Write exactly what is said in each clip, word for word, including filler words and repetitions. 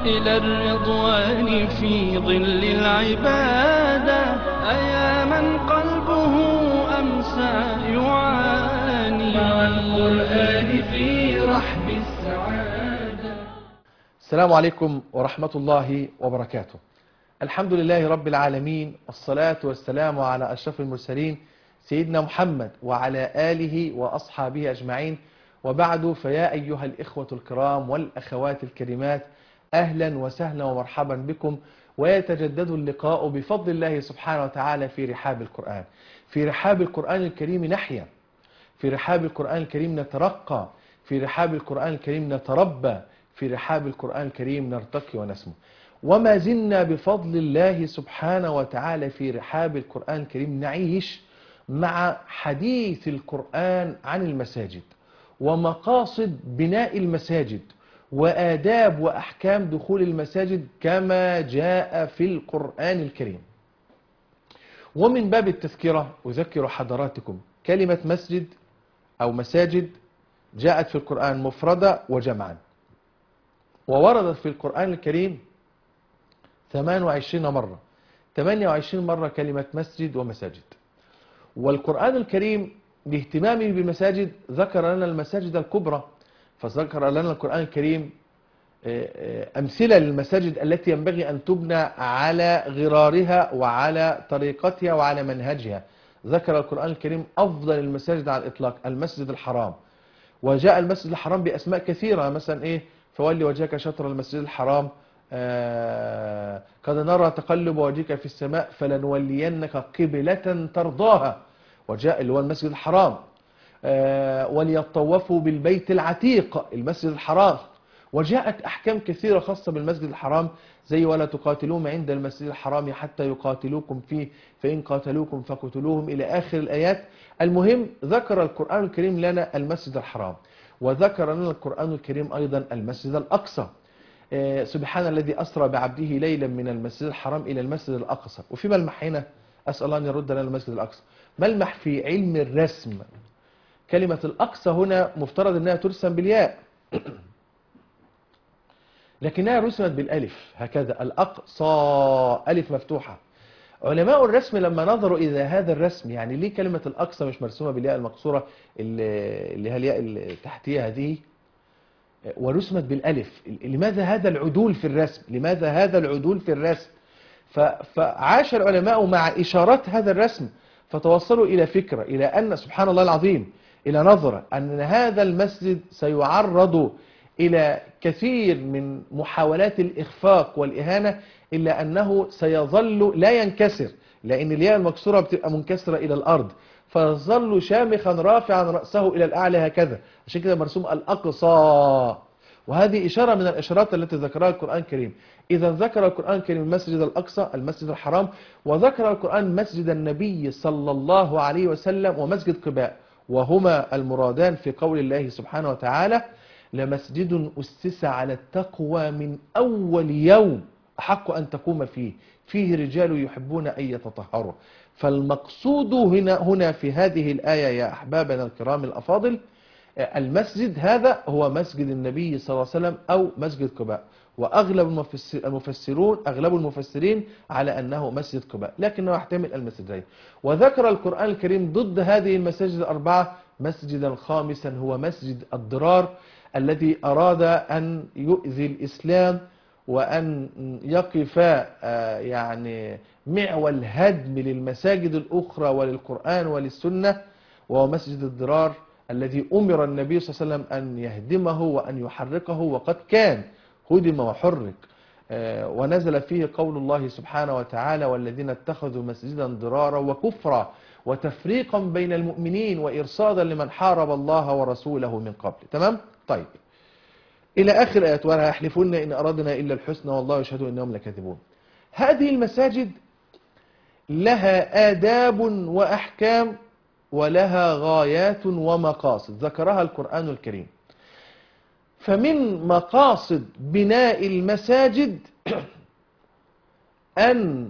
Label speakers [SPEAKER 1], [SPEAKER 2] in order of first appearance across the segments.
[SPEAKER 1] إلى الرضوان في ظل العبادة. أيا من قلبه أمسى يعاني مع القرآن في رحب السعادة.
[SPEAKER 2] السلام عليكم ورحمة الله وبركاته. الحمد لله رب العالمين، والصلاة والسلام على أشرف المرسلين سيدنا محمد وعلى آله وأصحابه أجمعين، وبعد، فيا أيها الإخوة الكرام والأخوات الكريمات، أهلا وسهلا ومرحبا بكم، ويتجدد اللقاء بفضل الله سبحانه وتعالى في رحاب القرآن. في رحاب القرآن الكريم نحيا، في رحاب القرآن الكريم نترقى، في رحاب القرآن الكريم نتربى، في رحاب القرآن الكريم نرتقي ونسمو. وما زلنا بفضل الله سبحانه وتعالى في رحاب القرآن الكريم نعيش مع حديث القرآن عن المساجد ومقاصد بناء المساجد وآداب وأحكام دخول المساجد كما جاء في القرآن الكريم. ومن باب التذكرة أذكر حضراتكم كلمة مسجد أو مساجد جاءت في القرآن مفردة وجمعا، ووردت في القرآن الكريم ثمانية وعشرين مرة، ثمانية وعشرين مرة كلمة مسجد ومساجد. والقرآن الكريم لاهتمامه بالمساجد ذكر لنا المساجد الكبرى، فذكر لنا القرآن الكريم أمثلة للمساجد التي ينبغي أن تبنى على غرارها وعلى طريقتها وعلى منهجها. ذكر القرآن الكريم أفضل المساجد على الإطلاق المسجد الحرام، وجاء المسجد الحرام بأسماء كثيرة، مثلا إيه؟ فولي وجهك شطر المسجد الحرام، آه قد نرى تقلب وجهك في السماء فلنولينك قبلة ترضاها، وجاء اللي هو المسجد الحرام. آه وليطوفوا بالبيت العتيق، المسجد الحرام. وجاءت أحكام كثيرة خاصة بالمسجد الحرام، زي ولا تقاتلوهم عند المسجد الحرام حتى يقاتلوكم فيه فإن قاتلوكم فقتلوهم إلى آخر الآيات. المهم، ذكر القرآن الكريم لنا المسجد الحرام، وذكر لنا القرآن الكريم أيضا المسجد الأقصى. سبحان الذي أسرى بعبده ليلا من المسجد الحرام إلى المسجد الأقصى. وفي ملمح هنا، أسأل الله أن يرد لنا المسجد الأقصى، ملمح في علم الرسم. كلمة الأقصى هنا مفترض أنها ترسم بالياء، لكنها رسمت بالألف هكذا، الأقصى ألف مفتوحة. علماء الرسم لما نظروا إلى هذا الرسم، يعني ليه كلمة الأقصى مش مرسومة بالياء المقصورة اللي هي الياء التحتية هذه، ورسمت بالألف؟ لماذا هذا العدول في الرسم؟ لماذا هذا العدول في الرسم؟ فعاش العلماء مع إشارات هذا الرسم، فتوصلوا إلى فكرة، إلى أن سبحان الله العظيم، إلى نظرة أن هذا المسجد سيعرض إلى كثير من محاولات الإخفاق والإهانة، إلا أنه سيظل لا ينكسر، لأن الياء المكسورة بتبقى منكسرة إلى الأرض، فيظل شامخا رافعا رأسه إلى الأعلى هكذا. عشان كده مرسوم الأقصى، وهذه إشارة من الإشارات التي ذكرها القرآن الكريم. إذا ذكر القرآن الكريم المسجد الأقصى، المسجد الحرام، وذكر القرآن مسجد النبي صلى الله عليه وسلم ومسجد قباء، وهما المرادان في قول الله سبحانه وتعالى: لمسجد أسس على التقوى من أول يوم أحق أن تقوم فيه فيه رجال يحبون أن يتطهروا. فالمقصود هنا هنا في هذه الآية يا أحبابنا الكرام الأفاضل، المسجد هذا هو مسجد النبي صلى الله عليه وسلم أو مسجد قباء، وأغلب المفسرون أغلب المفسرين على أنه مسجد قباء، لكنه يحتمل المسجدين. وذكر القرآن الكريم ضد هذه المساجد الأربعة مسجدا خامسا، هو مسجد الضرار، الذي أراد أن يؤذي الإسلام وأن يقف يعني معول هدم للمساجد الأخرى وللقرآن وللسنة، وهو مسجد الضرار الذي أمر النبي صلى الله عليه وسلم أن يهدمه وأن يحرقه، وقد كان هدم وحرق. ونزل فيه قول الله سبحانه وتعالى: والذين اتخذوا مسجدا ضرارا وكفرا وتفريقا بين المؤمنين وإرصادا لمن حارب الله ورسوله من قبل. تمام؟ طيب، إلى آخر آيات: ولا يحلفون إن أردنا إلا الحسنى والله يشهد إنهم لكاذبون. هذه المساجد لها آداب وأحكام ولها غايات ومقاصد ذكرها القرآن الكريم. فمن مقاصد بناء المساجد أن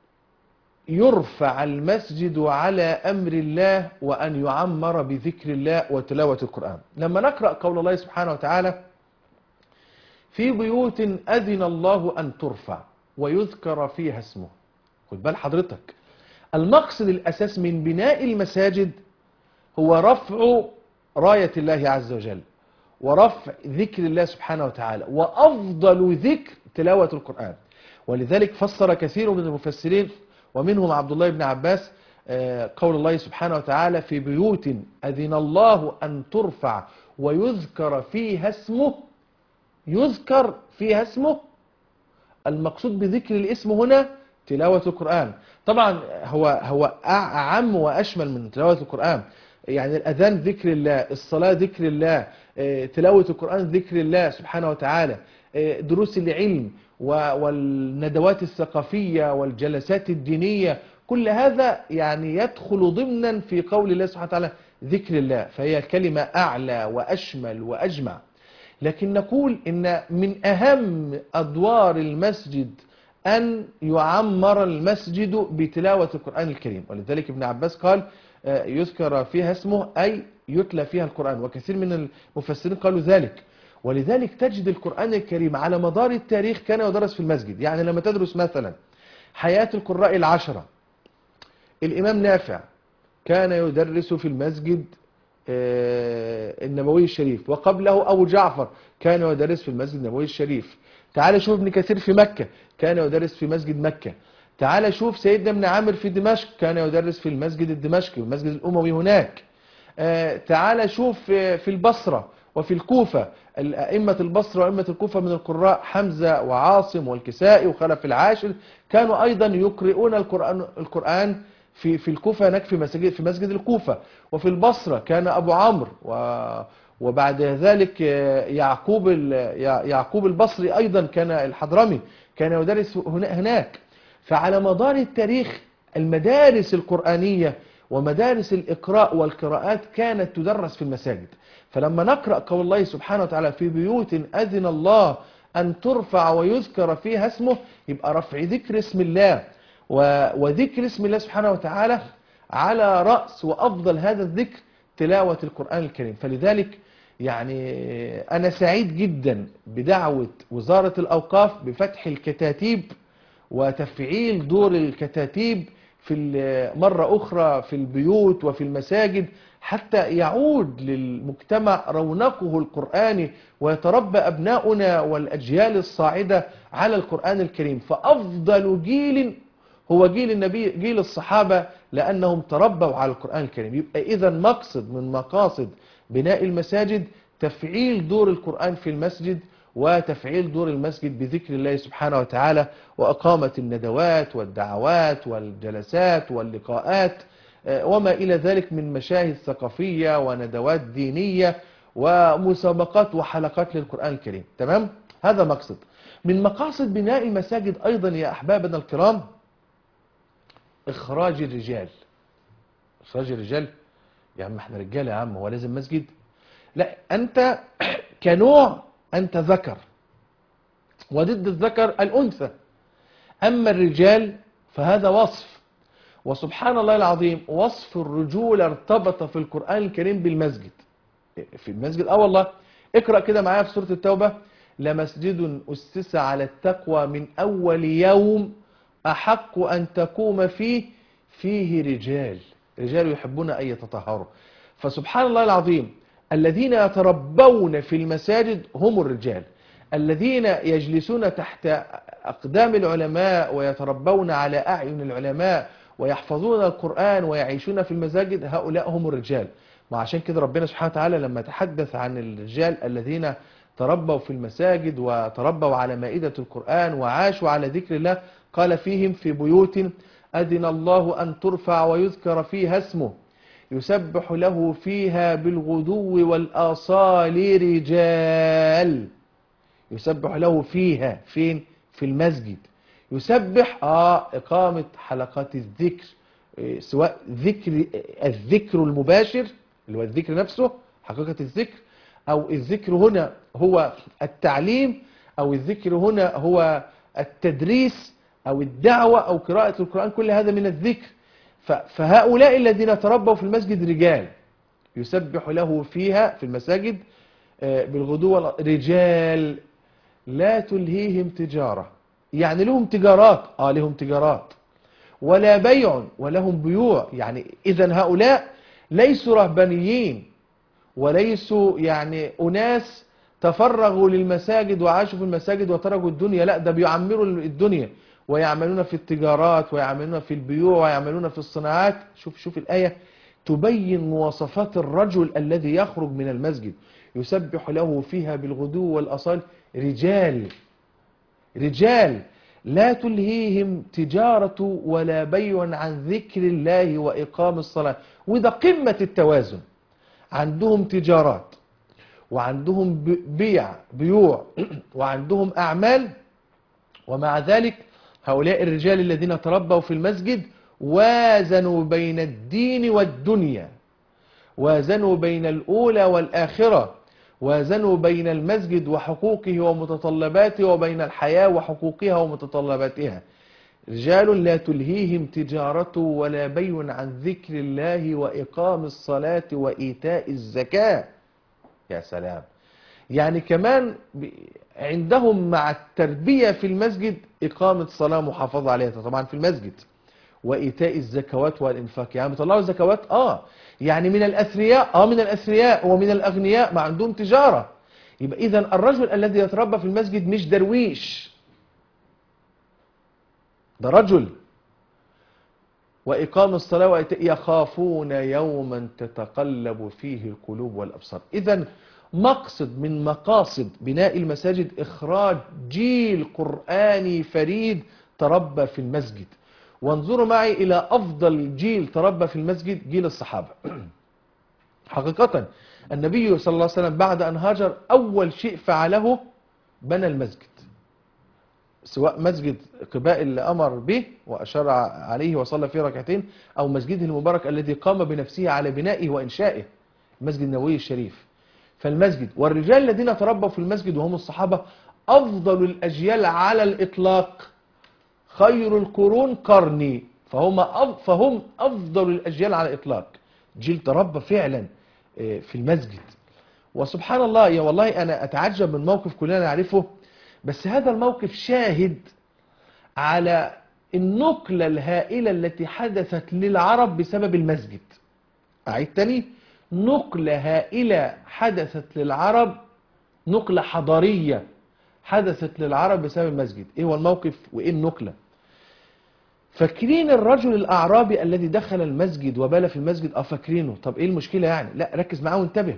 [SPEAKER 2] يرفع المسجد على أمر الله وأن يعمر بذكر الله وتلاوة القرآن. لما نقرأ قول الله سبحانه وتعالى: في بيوت أذن الله أن ترفع ويذكر فيها اسمه. خد بال حضرتك، المقصد الأساس من بناء المساجد هو رفع راية الله عز وجل ورفع ذكر الله سبحانه وتعالى، وأفضل ذكر تلاوة القرآن. ولذلك فسر كثير من المفسرين ومنهم عبد الله بن عباس قول الله سبحانه وتعالى في بيوت أذن الله أن ترفع ويذكر فيها اسمه. يذكر فيها اسمه، المقصود بذكر الاسم هنا تلاوة القرآن. طبعا هو هو أعم وأشمل من تلاوة القرآن، يعني الأذان ذكر الله، الصلاة ذكر الله، تلاوة القرآن ذكر الله سبحانه وتعالى، دروس العلم والندوات الثقافية والجلسات الدينية، كل هذا يعني يدخل ضمنا في قول الله سبحانه وتعالى ذكر الله، فهي كلمة أعلى وأشمل وأجمع. لكن نقول إن من أهم أدوار المسجد أن يعمر المسجد بتلاوة القرآن الكريم، ولذلك ابن عباس قال يذكر فيها اسمه أي يتلى فيها القرآن، وكثير من المفسرين قالوا ذلك. ولذلك تجد القرآن الكريم على مدار التاريخ كان يدرس في المسجد. يعني لما تدرس مثلا حياة القراء العشرة، الإمام نافع كان يدرس في المسجد النبوي الشريف، وقبله أبو جعفر كان يدرس في المسجد النبوي الشريف. تعال شوف ابن كثير في مكة كان يدرس في مسجد مكة. تعال شوف سيدنا ابن عامر في دمشق كان يدرس في المسجد الدمشقي والمسجد الأموي هناك. تعال شوف في البصرة وفي الكوفة، أئمة البصرة وأئمة الكوفة من القراء حمزة وعاصم والكسائي وخلف العاشر كانوا أيضا يقرؤون القرآن القرآن في في الكوفة هناك في مسجد في مسجد الكوفة. وفي البصرة كان أبو عمرو وبعد ذلك يعقوب يعقوب البصري أيضا كان الحضرمي كان يدرس هناك. فعلى مدار التاريخ المدارس القرآنية ومدارس الإقراء والقراءات كانت تدرس في المساجد. فلما نقرأ قول الله سبحانه وتعالى في بيوت أذن الله أن ترفع ويذكر فيها اسمه، يبقى رفع ذكر اسم الله وذكر اسم الله سبحانه وتعالى على رأس وأفضل هذا الذكر تلاوة القرآن الكريم. فلذلك يعني أنا سعيد جدا بدعوة وزارة الأوقاف بفتح الكتاتيب وتفعيل دور الكتاتيب في مرة أخرى في البيوت وفي المساجد، حتى يعود للمجتمع رونقه القرآني ويتربى أبناؤنا والأجيال الصاعدة على القرآن الكريم. فأفضل جيل هو جيل النبي، جيل الصحابة، لأنهم تربوا على القرآن الكريم. يبقى إذا مقصد من مقاصد بناء المساجد تفعيل دور القرآن في المسجد وتفعيل دور المسجد بذكر الله سبحانه وتعالى وأقامة الندوات والدعوات والجلسات واللقاءات وما إلى ذلك من مشاهد ثقافية وندوات دينية ومسابقات وحلقات للقرآن الكريم. تمام؟ هذا مقصد من مقاصد بناء المساجد. أيضا يا أحبابنا الكرام إخراج الرجال. إخراج الرجال، يا عم احنا رجال يا عم، هو لازم مسجد؟ لا، أنت كنوع أنت ذكر، وضد الذكر الأنثى. أما الرجال فهذا وصف، وسبحان الله العظيم وصف الرجولة ارتبط في القرآن الكريم بالمسجد. في المسجد اه والله. اقرأ كده معايا في سورة التوبة: لمسجد أسس على التقوى من أول يوم أحق أن تقوم فيه فيه رجال رجال يحبون أن يتطهروا. فسبحان الله العظيم الذين يتربون في المساجد هم الرجال، الذين يجلسون تحت أقدام العلماء ويتربون على أعين العلماء ويحفظون القرآن ويعيشون في المساجد، هؤلاء هم الرجال. وعشان كده ربنا سبحانه وتعالى لما تحدث عن الرجال الذين تربوا في المساجد وتربوا على مائدة القرآن وعاشوا على ذكر الله قال فيهم: في بيوت أذن الله أن ترفع ويذكر فيها اسمه يسبح له فيها بالغدو والآصال رجال. يسبح له فيها، فين؟ في المسجد. يسبح آه إقامة حلقات الذكر، سواء ذكر الذكر المباشر اللي هو الذكر نفسه حقيقة الذكر، أو الذكر هنا هو التعليم، أو الذكر هنا هو التدريس أو الدعوة أو قراءة القرآن. كل هذا من الذكر. فهؤلاء الذين تربوا في المسجد رجال يسبح له فيها في المساجد بالغدو رجال لا تلهيهم تجارة، يعني لهم تجارات، اه لهم تجارات، ولا بيع ولهم بيوع، يعني إذا هؤلاء ليسوا رهبانيين وليسوا يعني أناس تفرغوا للمساجد وعاشوا في المساجد وتركوا الدنيا، لا ده بيعمروا الدنيا ويعملون في التجارات ويعملون في البيوع ويعملون في الصناعات. شوف شوف الآية تبين مواصفات الرجل الذي يخرج من المسجد يسبح له فيها بالغدو والأصال رجال رجال لا تلهيهم تجارة ولا بيع عن ذكر الله وإقام الصلاة. وده قمة التوازن، عندهم تجارات وعندهم بيع بيوع وعندهم أعمال، ومع ذلك هؤلاء الرجال الذين تربوا في المسجد وازنوا بين الدين والدنيا، وازنوا بين الأولى والآخرة، وازنوا بين المسجد وحقوقه ومتطلباته وبين الحياة وحقوقها ومتطلباتها. رجال لا تلهيهم تجارة ولا بيع عن ذكر الله وإقام الصلاة وإيتاء الزكاة. يا سلام، يعني كمان عندهم مع التربية في المسجد إقامة صلاة محافظة عليها طبعا في المسجد، وإيتاء الزكوات والإنفاق، يعني بيطلعوا الزكوات اه يعني من الأثرياء اه من الأثرياء ومن الأغنياء ما عندهم تجارة. يبقى إذن الرجل الذي يتربى في المسجد مش درويش، ده رجل. وإقام الصلاة وإيتاء يخافون يوما تتقلب فيه القلوب والأبصار. إذن مقصد من مقاصد بناء المساجد إخراج جيل قرآني فريد تربى في المسجد. وانظروا معي إلى أفضل جيل تربى في المسجد، جيل الصحابة. حقيقة النبي صلى الله عليه وسلم بعد أن هاجر أول شيء فعله بنى المسجد، سواء مسجد قباء اللي أمر به وأشار عليه وصلى فيه ركعتين، أو مسجده المبارك الذي قام بنفسه على بنائه وإنشائه، المسجد النبوي الشريف. فالمسجد والرجال الذين تربوا في المسجد وهم الصحابة أفضل الأجيال على الإطلاق، خير القرون قرني، فهم فهم أفضل الأجيال على الإطلاق، جيل تربى فعلا في المسجد. وسبحان الله، يا والله أنا أتعجب من موقف كلنا نعرفه، بس هذا الموقف شاهد على النقلة الهائلة التي حدثت للعرب بسبب المسجد. أعيد تاني، نقلة هائلة حدثت للعرب، نقلة حضارية حدثت للعرب بسبب المسجد. ايه هو الموقف وايه النقلة؟ فاكرين الرجل الأعرابي الذي دخل المسجد وبال في المسجد؟ اه فاكرينه. طب ايه المشكلة يعني؟ لا ركز معاه وانتبه.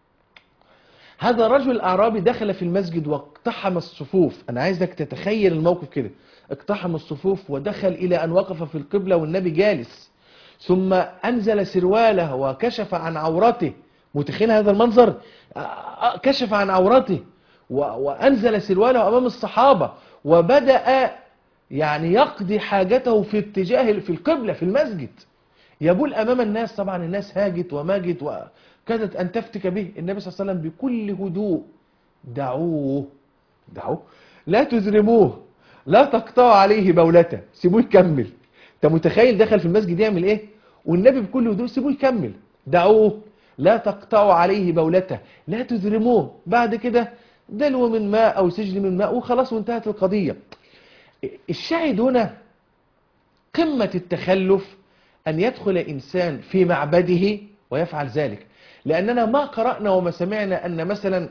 [SPEAKER 2] هذا الرجل الأعرابي دخل في المسجد واقتحم الصفوف. أنا عايزك تتخيل الموقف كده، اقتحم الصفوف ودخل إلى أن وقف في القبلة والنبي جالس، ثم أنزل سرواله وكشف عن عورته. متخيل هذا المنظر؟ كشف عن عورته وأنزل سرواله أمام الصحابة، وبدأ يعني يقضي حاجته في اتجاه في القبلة في المسجد، يبول أمام الناس. طبعا الناس هاجت وماجت وكادت أن تفتك به. النبي صلى الله عليه وسلم بكل هدوء: دعوه دعوه لا تزرموه، لا تقطعوا عليه بولته، سيبوه يكمل. انت متخيل دخل في المسجد يعمل ايه؟ والنبي بكل هدوء: سيبوه يكمل، دعوه لا تقطعوا عليه بولته، لا تزرموه. بعد كده دلو من ماء او سجل من ماء وخلاص وانتهت القضية. الشاهد هنا قمة التخلف أن يدخل إنسان في معبده ويفعل ذلك، لأننا ما قرأنا وما سمعنا أن مثلا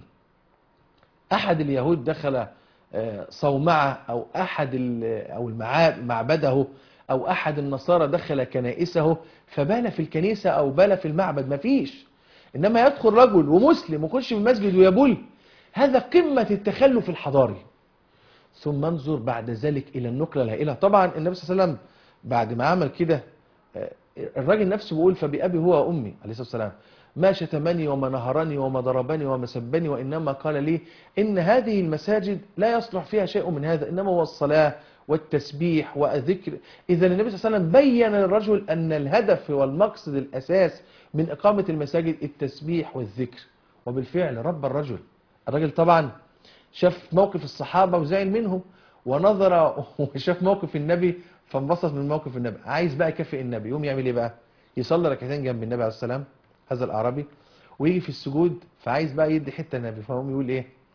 [SPEAKER 2] أحد اليهود دخل صومعة، أو أحد أو معبده، أو أحد النصارى دخل كنائسه فبال في الكنيسة أو بال في المعبد. ما فيش. إنما يدخل رجل ومسلم ويخش في المسجد ويبول. هذا قمة التخلف الحضاري. ثم انظر بعد ذلك إلى النقلة الهائلة. طبعا النبي صلى الله عليه وسلم بعد ما عمل كده، الراجل نفسه بيقول: فبأبي هو وأمي عليه الصلاة والسلام ما شتمني وما نهرني وما ضربني وما سبني، وإنما قال لي إن هذه المساجد لا يصلح فيها شيء من هذا، إنما هو الصلاة والتسبيح والذكر. إذا النبي صلى الله عليه وسلم بين للرجل أن الهدف والمقصد الأساس من إقامة المساجد التسبيح والذكر. وبالفعل رب الرجل. الرجل طبعا شاف موقف الصحابة وزعل منهم، ونظر وشاف موقف النبي فانبسط من موقف النبي. عايز بقى يكافئ النبي، يقوم يعمل ايه بقى؟ يصلي ركعتين جنب النبي عليه السلام، هذا الأعرابي، ويجي في السجود فعايز بقى يدي حتة النبي، فهم يقول ايه؟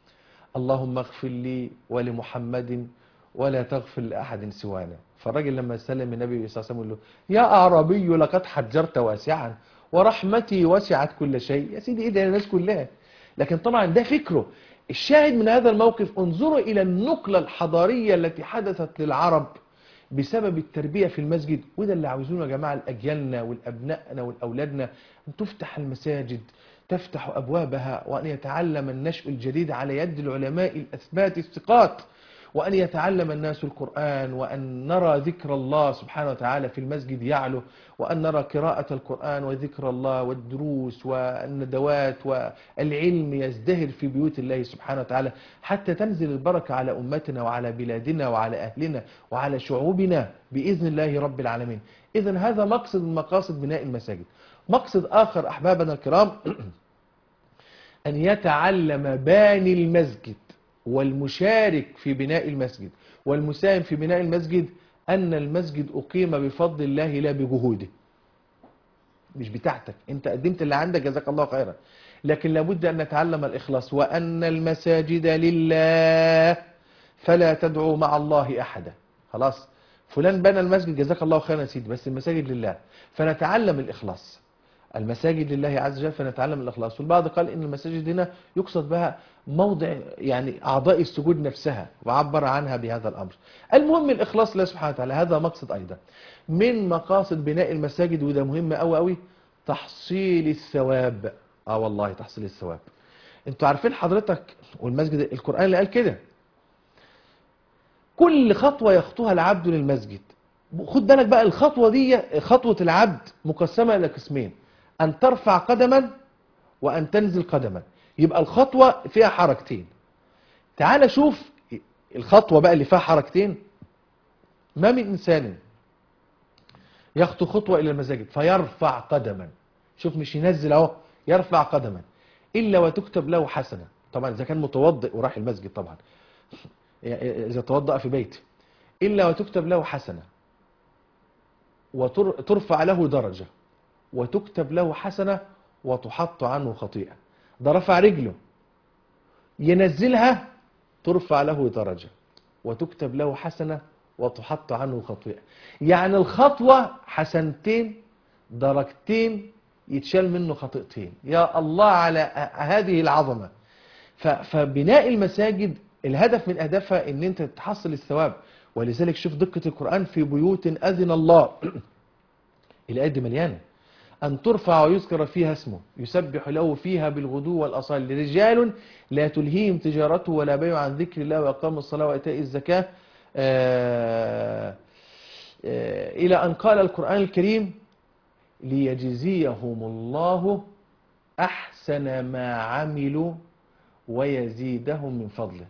[SPEAKER 2] اللهم اغفر لي ولمحمد ولا تغفر لأحد سوانا. فالراجل لما سلم النبي صلى الله عليه وسلم يقول له يا أعرابي لقد حجرت واسعا ورحمتي وسعت كل شيء. يا سيدي ايه ده الناس كلها، لكن طبعا ده فكره. الشاهد من هذا الموقف انظروا إلى النقلة الحضارية التي حدثت للعرب بسبب التربية في المسجد. وده اللي عاوزينه يا جماعة لأجيالنا والأبنائنا والأولادنا، أن تفتح المساجد، تفتح أبوابها، وأن يتعلم النشء الجديد على يد العلماء الأثبات الثقات، وأن يتعلم الناس القرآن، وأن نرى ذكر الله سبحانه وتعالى في المسجد يعلو، وأن نرى قراءة القرآن وذكر الله والدروس والندوات والعلم يزدهر في بيوت الله سبحانه وتعالى، حتى تنزل البركة على أمتنا وعلى بلادنا وعلى أهلنا وعلى شعوبنا بإذن الله رب العالمين. إذن هذا مقصد من مقاصد بناء المساجد. مقصد آخر أحبابنا الكرام أن يتعلم باني المسجد والمشارك في بناء المسجد والمساهم في بناء المسجد أن المسجد أقيم بفضل الله لا بجهوده، مش بتاعتك أنت قدمت اللي عندك جزاك الله خيرا، لكن لابد أن نتعلم الإخلاص. وأن المساجد لله فلا تدعوا مع الله أحدا. خلاص فلان بنى المسجد جزاك الله خيرا يا سيدي، بس المساجد لله، فنتعلم الإخلاص. المساجد لله عز وجل فنتعلم الإخلاص. والبعض قال إن المساجد هنا يقصد بها موضع يعني أعضاء السجود نفسها، وعبر عنها بهذا الأمر. المهم الإخلاص لله سبحانه وتعالى، هذا مقصد أيضا من مقاصد بناء المساجد، وده مهم أوي أوي، تحصيل الثواب. آه والله تحصيل الثواب. أنتوا عارفين حضرتك والمسجد القرآن اللي قال كده، كل خطوة يخطوها العبد للمسجد، خد بالك بقى الخطوة دي خطوة العبد مقسمة إلى قسمين، أن ترفع قدما وأن تنزل قدما. يبقى الخطوة فيها حركتين. تعال شوف الخطوة بقى اللي فيها حركتين. ما من إنسان يخطو خطوة إلى المساجد فيرفع قدما، شوف مش ينزل اهو، يرفع قدما، إلا وتكتب له حسنة. طبعا إذا كان متوضئ وراح المسجد، طبعا إذا توضأ في بيته، إلا وتكتب له حسنة وترفع له درجة، وتكتب له حسنة وتحط عنه خطيئة. ده رفع رجله، ينزلها ترفع له درجة وتكتب له حسنة وتحط عنه خطيئة. يعني الخطوة حسنتين درجتين يتشال منه خطيئتين. يا الله على هذه العظمة. فبناء المساجد الهدف من أهدافها ان انت تحصل الثواب. ولذلك شوف دقة القرآن، في بيوت أذن الله الآية دي مليانة، أن ترفع ويذكر فيها اسمه يسبح له فيها بالغدو والأصال، رجال لا تلهيهم تجارته ولا بيع عن ذكر الله وأقاموا الصلاة وإيتاء الزكاة، آآ آآ إلى أن قال القرآن الكريم ليجزيهم الله أحسن ما عملوا ويزيدهم من فضله.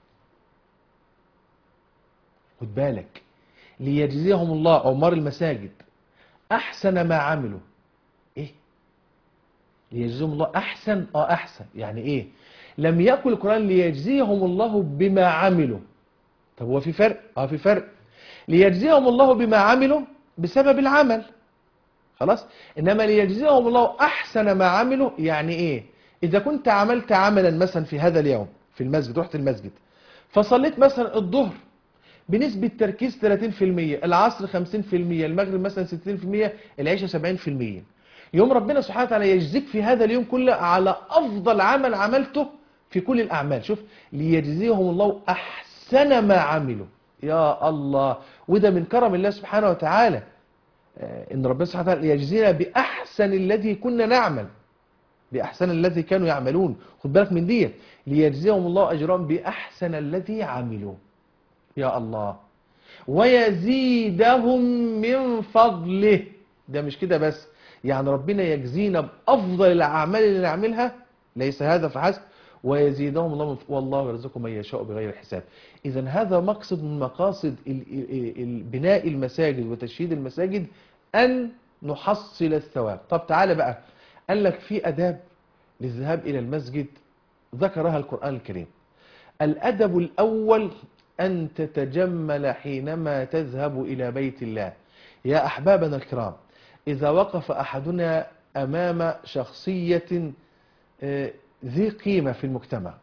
[SPEAKER 2] خد بالك، ليجزيهم الله عمار المساجد أحسن ما عملوا. إيه؟ ليجزيهم الله أحسن؟ آه أحسن. يعني إيه؟ لم يقل القرآن ليجزيهم الله بما عملوا. طب هو في فرق؟ آه في فرق. ليجزيهم الله بما عملوا بسبب العمل، خلاص؟ إنما ليجزيهم الله أحسن ما عملوا يعني إيه؟ إذا كنت عملت عملا مثلا في هذا اليوم في المسجد، رحت المسجد فصليت مثلا الظهر بنسبة تركيز ثلاثين في المية، العصر خمسين في المية، المغرب مثلا ستين في المية، العشاء سبعين في المية، يوم ربنا سبحانه وتعالى يجزيك في هذا اليوم كله على أفضل عمل عملته في كل الأعمال. شوف ليجزيهم الله أحسن ما عملوا. يا الله، وده من كرم الله سبحانه وتعالى إن ربنا سبحانه وتعالى يجزينا بأحسن الذي كنا نعمل، بأحسن الذي كانوا يعملون. خد بالك من دي، ليجزيهم الله أجرهم بأحسن الذي عملوا. يا الله، ويزيدهم من فضله. ده مش كده بس، يعني ربنا يجزينا بأفضل الأعمال اللي نعملها، ليس هذا فحسب، ويزيدهم الله من فضله والله يرزق من يشاء بغير حساب. إذا هذا مقصد من مقاصد بناء المساجد وتشييد المساجد، أن نحصل الثواب. طب تعالى بقى، قال لك في أداب للذهاب إلى المسجد ذكرها القرآن الكريم. الأدب الأول أن تتجمل حينما تذهب إلى بيت الله. يا أحبابنا الكرام، إذا وقف أحدنا أمام شخصية ذي قيمة في المجتمع،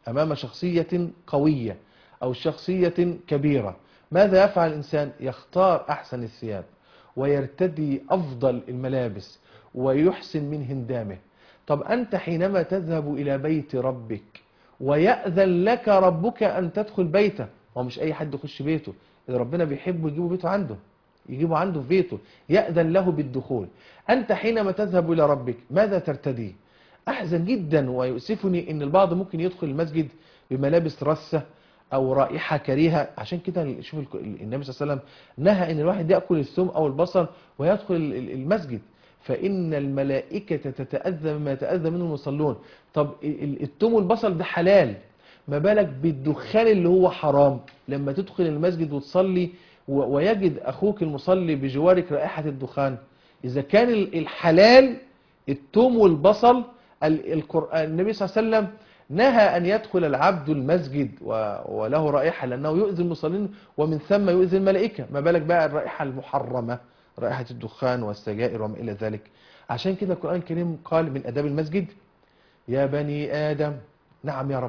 [SPEAKER 2] أمام شخصية قوية أو شخصية كبيرة، ماذا يفعل الإنسان؟ يختار أحسن الثياب ويرتدي أفضل الملابس ويحسن من هندامه. طب أنت حينما تذهب إلى بيت ربك ويأذن لك ربك أن تدخل بيته، هو مش أي حد يخش بيته، إذا ربنا بيحبه يجيبه بيته عنده، يجيبه عنده في بيته، يأذن له بالدخول. أنت حينما تذهب إلى ربك ماذا ترتدي؟ أحزن جدا ويؤسفني أن البعض ممكن يدخل المسجد بملابس رثة أو رائحة كريهة. عشان كده شوف النبي صلى الله عليه وسلم نهى أن الواحد يأكل الثوم أو البصل ويدخل المسجد، فإن الملائكة تتأذى مما يتأذى منه المصلون. طب الثوم والبصل ده حلال، ما بالك بالدخان اللي هو حرام؟ لما تدخل المسجد وتصلي ويجد أخوك المصلي بجوارك رائحة الدخان، إذا كان الحلال الثوم والبصل، القرآن النبي صلى الله عليه وسلم نهى أن يدخل العبد المسجد وله رائحة لأنه يؤذي المصلين ومن ثم يؤذي الملائكة، ما بالك بقى الرائحة المحرمة، رائحة الدخان والسجائر وما إلى ذلك. عشان كده القرآن الكريم قال من أداب المسجد: يا بني آدم، نعم يا رب،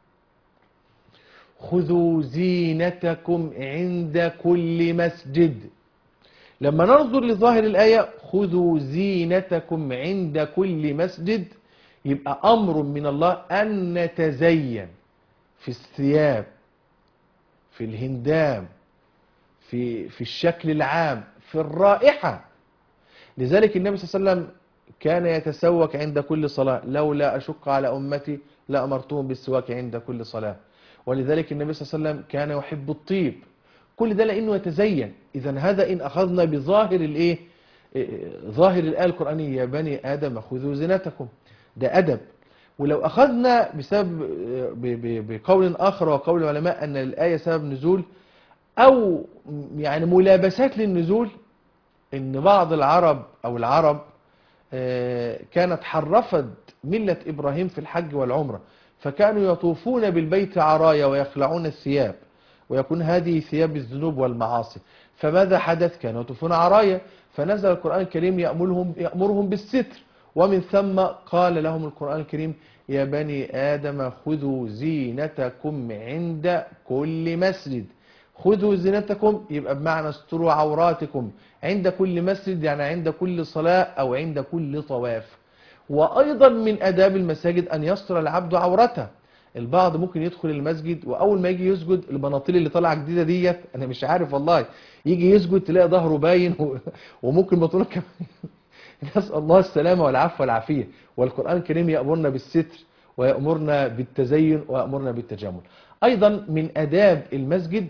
[SPEAKER 2] خذوا زينتكم عند كل مسجد. لما ننظر لظاهر الآية خذوا زينتكم عند كل مسجد، يبقى أمر من الله أن نتزين في الثياب، في الهندام، في في الشكل العام، في الرائحة. لذلك النبي صلى الله عليه وسلم كان يتسوك عند كل صلاة: لولا أشق على أمتي لأمرتهم بالسواك عند كل صلاة. ولذلك النبي صلى الله عليه وسلم كان يحب الطيب، كل ده لأنه يتزين. إذا هذا إن أخذنا بظاهر الإيه؟ ظاهر الآية القرآنية: يا بني آدم خذوا زينتكم، ده أدب. ولو أخذنا بسبب بقول آخر وقول العلماء أن الآية سبب نزول أو يعني ملابسات للنزول، إن بعض العرب أو العرب كانت حرفت ملة إبراهيم في الحج والعمرة، فكانوا يطوفون بالبيت عرايا ويخلعون الثياب، ويكون هذه ثياب الذنوب والمعاصي. فماذا حدث؟ كانوا يطوفون عرايا، فنزل القرآن الكريم يأمرهم, يأمرهم بالستر، ومن ثم قال لهم القرآن الكريم: يا بني آدم خذوا زينتكم عند كل مسجد. خذوا زينتكم يبقى بمعنى استروا عوراتكم عند كل مسجد، يعني عند كل صلاة أو عند كل طواف. وأيضا من آداب المساجد أن يستر العبد عورته. البعض ممكن يدخل المسجد وأول ما يجي يسجد البناطيل اللي طالعه جديدة ديت، أنا مش عارف والله، يجي يسجد تلاقي ظهره باين وممكن بطنه كمان. نسأل الله السلامة والعفو والعافية. والقرآن الكريم يأمرنا بالستر ويأمرنا بالتزين ويأمرنا بالتجمل. أيضا من آداب المسجد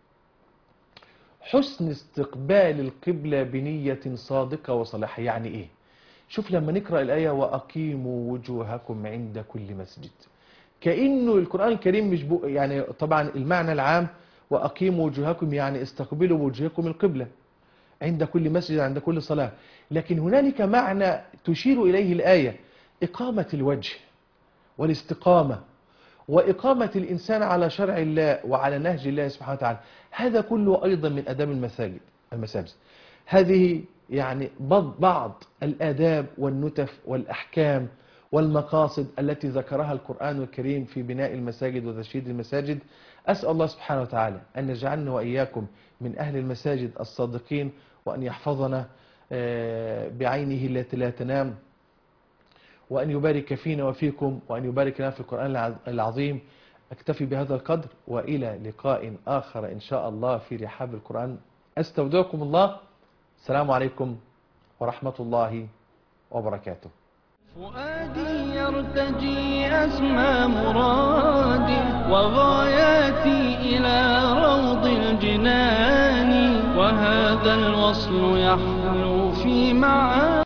[SPEAKER 2] حسن استقبال القبلة بنية صادقة وصالحة. يعني إيه؟ شوف لما نقرأ الآية: وأقيموا وجوهكم عند كل مسجد، كأنه القرآن الكريم مش بو يعني طبعا المعنى العام وأقيموا وجوهكم يعني استقبلوا وجوهكم القبلة عند كل مسجد، عند كل صلاة. لكن هنالك معنى تشير إليه الآية: إقامة الوجه والاستقامة وإقامة الإنسان على شرع الله وعلى نهج الله سبحانه وتعالى. هذا كله أيضا من آداب المساجد المساجد هذه يعني بعض الآداب والنتف والأحكام والمقاصد التي ذكرها القرآن الكريم في بناء المساجد وتشييد المساجد. أسأل الله سبحانه وتعالى أن يجعلنا وإياكم من أهل المساجد الصادقين، وأن يحفظنا بعينه التي لا تنام، وأن يبارك فينا وفيكم، وأن يبارك لنا في القرآن العظيم. أكتفي بهذا القدر، وإلى لقاء آخر إن شاء الله في رحاب القرآن. أستودعكم الله. السلام عليكم ورحمة الله وبركاته.
[SPEAKER 1] فؤادي يرتجي أسمى مرادي وغاياتي إلى روض الجنان، وهذا الوصل يحلو في معاني.